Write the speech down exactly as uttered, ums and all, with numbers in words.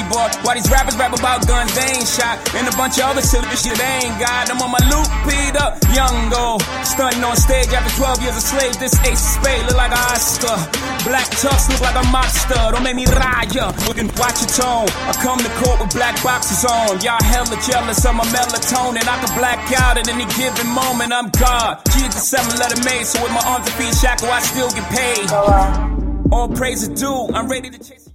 boy. Why these rappers rap about guns they ain't shot, and a bunch of other silly shit they ain't got. I'm on my loop, Peter, young go, stunting on stage after twelve years a slave. This ace of spade look like an Oscar. Black tux look like a monster. Don't make me ride ya. Looking, watch your tone. I come to court with black boxes on. Y'all hella jealous of my melatonin. I can black out at any given moment. I'm God. G is the seven letter maid, so with my arms and feet shackled, I still get paid. All praise is due. I'm ready to chase.